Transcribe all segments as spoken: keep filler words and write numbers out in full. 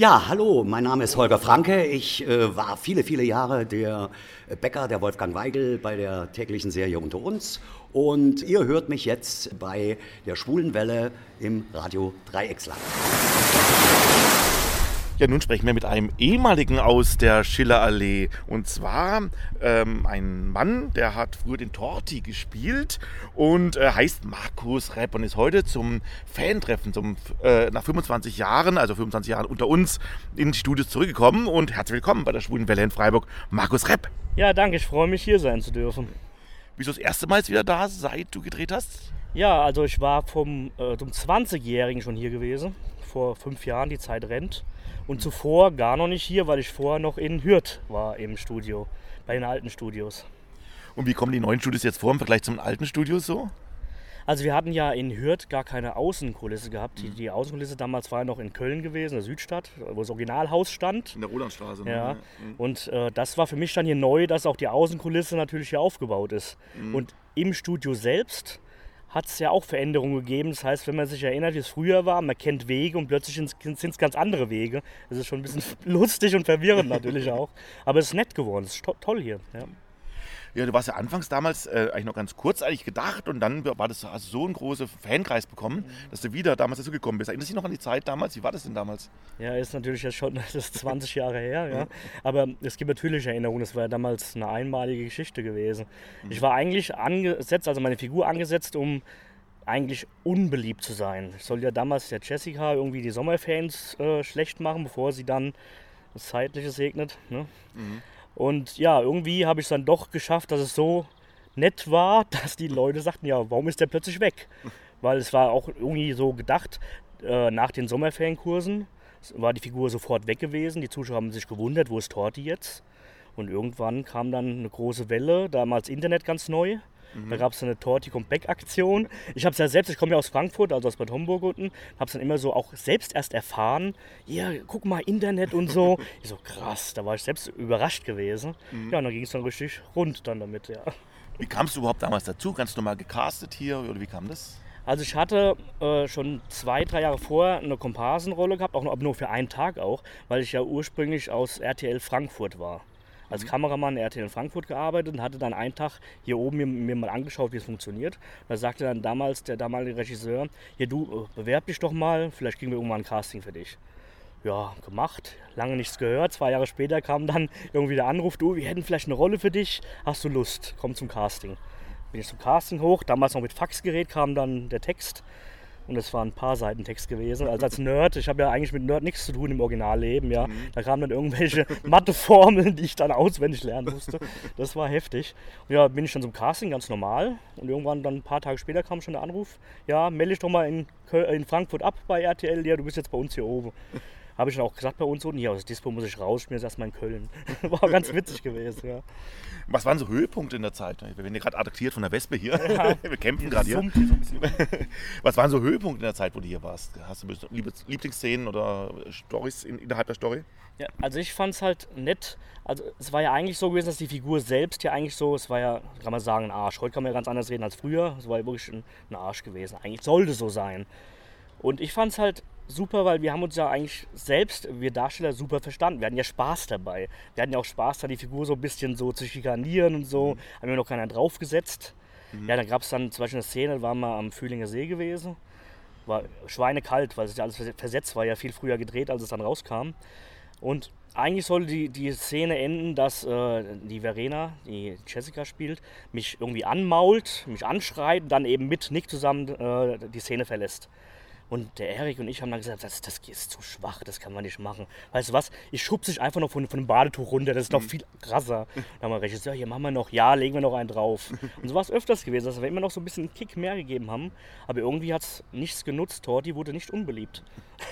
Ja, hallo, mein Name ist Holger Franke. Ich äh, war viele, viele Jahre der Bäcker der Wolfgang Weigel bei der täglichen Serie Unter uns. Und ihr hört mich jetzt bei der Schwulen Welle im Radio Dreiecksland. Ja, nun sprechen wir mit einem ehemaligen aus der Schillerallee. Und zwar ähm, ein Mann, der hat früher den Torti gespielt und äh, heißt Markus Repp und ist heute zum Fantreffen, zum, äh, nach fünfundzwanzig Jahren, also fünfundzwanzig Jahren unter uns, in die Studios zurückgekommen. Und herzlich willkommen bei der Schwulen Welle in Freiburg, Markus Repp. Ja, danke, ich freue mich, hier sein zu dürfen. Bist du das erste Mal wieder da, seit du gedreht hast? Ja, also ich war vom, äh, zum zwanzigjährigen schon hier gewesen, vor fünf Jahren, die Zeit rennt. Und zuvor gar noch nicht hier, weil ich vorher noch in Hürth war im Studio, bei den alten Studios. Und wie kommen die neuen Studios jetzt vor im Vergleich zum alten Studio so? Also wir hatten ja in Hürth gar keine Außenkulisse gehabt. Die, die Außenkulisse damals war ja noch in Köln gewesen, der Südstadt, wo das Originalhaus stand. In der Rolandstraße. Ne? Ja. Und äh, das war für mich dann hier neu, dass auch die Außenkulisse natürlich hier aufgebaut ist. Mhm. Und im Studio selbst hat es ja auch Veränderungen gegeben. Das heißt, wenn man sich erinnert, wie es früher war, man kennt Wege und plötzlich sind es ganz andere Wege. Das ist schon ein bisschen lustig und verwirrend natürlich auch. Aber es ist nett geworden, es ist to- toll hier. Ja. Ja, du warst ja anfangs damals äh, eigentlich noch ganz kurzzeitig gedacht und dann war das, hast du so einen großen Fankreis bekommen, dass du wieder damals dazu gekommen bist. Erinnerst du dich noch an die Zeit damals? Wie war das denn damals? Ja, ist natürlich jetzt schon das ist zwanzig Jahre her, ja. Aber es gibt natürlich Erinnerungen, das war ja damals eine einmalige Geschichte gewesen. Mhm. Ich war eigentlich angesetzt, also meine Figur angesetzt, um eigentlich unbeliebt zu sein. Ich sollte ja damals der Jessica irgendwie die Sommerfans äh, schlecht machen, bevor sie dann das Zeitliche segnet. Ne? Mhm. Und ja, irgendwie habe ich es dann doch geschafft, dass es so nett war, dass die Leute sagten, ja, warum ist der plötzlich weg? Weil es war auch irgendwie so gedacht, äh, nach den Sommerferienkursen war die Figur sofort weg gewesen. Die Zuschauer haben sich gewundert, wo ist Torti jetzt? Und irgendwann kam dann eine große Welle, damals Internet ganz neu. Mhm. Da gab es eine Torti-Comeback-Aktion. Ich habe es ja selbst, ich komme ja aus Frankfurt, also aus Bad Homburg unten, habe es dann immer so auch selbst erst erfahren. Ja, guck mal, Internet und so. Ich so, krass, da war ich selbst überrascht gewesen. Mhm. Ja, und dann ging es dann richtig rund dann damit, ja. Wie kamst du überhaupt damals dazu? Ganz normal gecastet hier oder wie kam das? Also ich hatte äh, schon zwei, drei Jahre vorher eine Komparsenrolle gehabt, auch nur, nur für einen Tag auch, weil ich ja ursprünglich aus R T L Frankfurt war. Als Kameramann in R T L in Frankfurt gearbeitet und hatte dann einen Tag hier oben mir, mir mal angeschaut, wie es funktioniert. Da sagte dann damals der damalige Regisseur, hier du, bewerb dich doch mal, vielleicht kriegen wir irgendwann ein Casting für dich. Ja, gemacht, lange nichts gehört. Zwei Jahre später kam dann irgendwie der Anruf, du, wir hätten vielleicht eine Rolle für dich, hast du Lust, komm zum Casting. Bin ich zum Casting hoch, damals noch mit Faxgerät kam dann der Text. Und es war ein paar Seiten Text gewesen. Also als Nerd, ich habe ja eigentlich mit Nerd nichts zu tun im Originalleben. Ja. Mhm. Da kamen dann irgendwelche Matheformeln, die ich dann auswendig lernen musste. Das war heftig. Und ja, bin ich dann zum Casting, ganz normal. Und irgendwann dann ein paar Tage später kam schon der Anruf, ja, melde dich doch mal in, Köl- in Frankfurt ab bei R T L. Ja, du bist jetzt bei uns hier oben. Habe ich dann auch gesagt bei uns unten, ja, aus Dispo muss ich raus, ich bin jetzt erstmal in Köln. War ganz witzig gewesen, ja. Was waren so Höhepunkte in der Zeit? Wir werden ja gerade attackiert von der Wespe hier. Ja. Wir kämpfen gerade hier. hier so ein bisschen. Was waren so Höhepunkte in der Zeit, wo du hier warst? Hast du Lieblingsszenen oder Storys innerhalb der Story? Ja, also ich fand es halt nett. Also es war ja eigentlich so gewesen, dass die Figur selbst ja eigentlich so, es war ja, kann man sagen, ein Arsch. Heute kann man ja ganz anders reden als früher. Es war ja wirklich ein, ein Arsch gewesen. Eigentlich sollte so sein. Und ich fand es halt super, weil wir haben uns ja eigentlich selbst, wir Darsteller, super verstanden. Wir hatten ja Spaß dabei. Wir hatten ja auch Spaß, da die Figur so ein bisschen so zu schikanieren und so. Mhm. Haben wir noch keiner draufgesetzt. Mhm. Ja, dann gab es dann zum Beispiel eine Szene, da waren wir am Fühlinger See gewesen. War schweinekalt, weil es ja alles versetzt war, ja viel früher gedreht, als es dann rauskam. Und eigentlich sollte die, die Szene enden, dass äh, die Verena, die Jessica spielt, mich irgendwie anmault, mich anschreit und dann eben mit Nick zusammen äh, die Szene verlässt. Und der Erik und ich haben dann gesagt, das, das ist zu schwach, das kann man nicht machen. Weißt du was, ich schub sich einfach noch von, von dem Badetuch runter, das ist noch viel krasser. Dann haben wir Regisseur, hier machen wir noch, ja, legen wir noch einen drauf. Und so war es öfters gewesen, dass wir immer noch so ein bisschen einen Kick mehr gegeben haben. Aber irgendwie hat es nichts genutzt, Torti wurde nicht unbeliebt.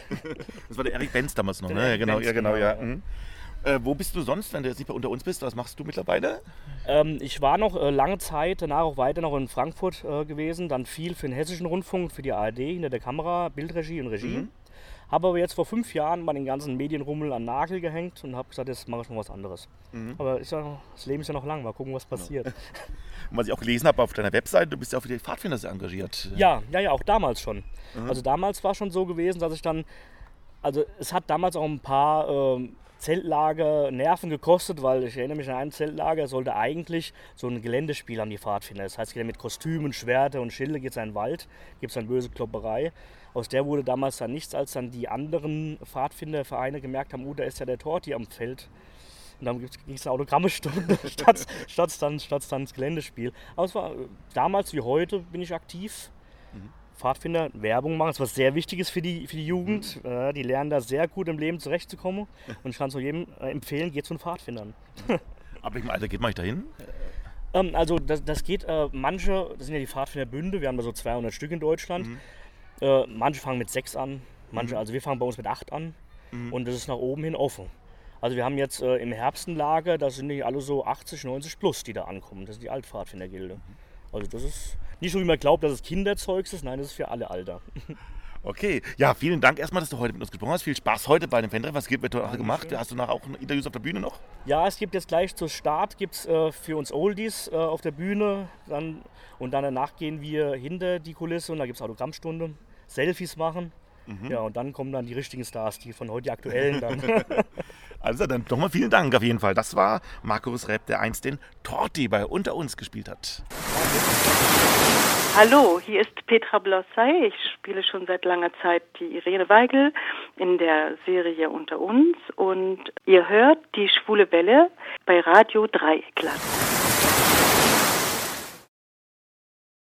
Das war der Erik Benz damals noch, der ne? Erik Genau, Benz, ja, genau, genau, ja. ja. Mhm. Äh, wo bist du sonst, wenn du jetzt nicht mehr unter uns bist? Was machst du mittlerweile? Ähm, ich war noch äh, lange Zeit, danach auch weiter noch in Frankfurt äh, gewesen, dann viel für den Hessischen Rundfunk, für die A R D, hinter der Kamera, Bildregie und Regie. Mhm. Habe aber jetzt vor fünf Jahren mal den ganzen Medienrummel an den Nagel gehängt und habe gesagt, jetzt mache ich noch was anderes. Mhm. Aber ist ja, das Leben ist ja noch lang, mal gucken, was passiert. Ja. Und was ich auch gelesen habe auf deiner Webseite, du bist ja auch für die Pfadfinder sehr engagiert. Ja, ja, ja, auch damals schon. Mhm. Also damals war schon so gewesen, dass ich dann Also es hat damals auch ein paar ähm, Zeltlager Nerven gekostet, weil ich erinnere mich an ein Zeltlager, sollte eigentlich so ein Geländespiel haben, die Pfadfinder. Das heißt, mit Kostümen, Schwerter und Schilde geht es in den Wald, gibt es eine böse Klopperei. Aus der wurde damals dann nichts, als dann die anderen Pfadfindervereine gemerkt haben, oh, da ist ja der Torti am Feld. Und dann ging es eine Autogrammestunde statt, statt, dann, statt dann das Geländespiel. Aber es war damals wie heute bin ich aktiv. Mhm. Pfadfinder Werbung machen, das ist was sehr Wichtiges für die, für die Jugend. Mhm. Äh, die lernen da sehr gut im Leben zurechtzukommen. Und ich kann es nur jedem äh, empfehlen, geht zu den Pfadfindern. Ab welchem Alter geht man dahin? ähm, also das, das geht, äh, manche, das sind ja die Pfadfinderbünde, wir haben da so zweihundert Stück in Deutschland. Mhm. Äh, manche fangen mit sechs an, manche, mhm. also wir fangen bei uns mit acht an. Mhm. Und das ist nach oben hin offen. Also wir haben jetzt äh, im Herbst ein Lager, da sind die alle so achtzig, neunzig plus, die da ankommen. Das ist die Altpfadfindergilde. Mhm. Also das ist nicht so, wie man glaubt, dass es Kinderzeugs ist. Nein, das ist für alle Alter. Okay, ja, vielen Dank erstmal, dass du heute mit uns gesprochen hast. Viel Spaß heute bei dem Fan-Treffen. Was wird heute gemacht? Hast du nachher auch Interviews auf der Bühne noch? Ja, es gibt jetzt gleich zur Start gibt's, äh, für uns Oldies äh, auf der Bühne. Dann, und dann danach gehen wir hinter die Kulisse und da gibt es Autogrammstunde, Selfies machen. Mhm. Ja, und dann kommen dann die richtigen Stars, die von heute die aktuellen dann. Also dann nochmal vielen Dank auf jeden Fall. Das war Markus Repp, der einst den Torti bei Unter uns gespielt hat. Hallo, hier ist Petra Blossay. Ich spiele schon seit langer Zeit die Irene Weigel in der Serie Unter uns. Und ihr hört die Schwule Welle bei Radio Dreieckland.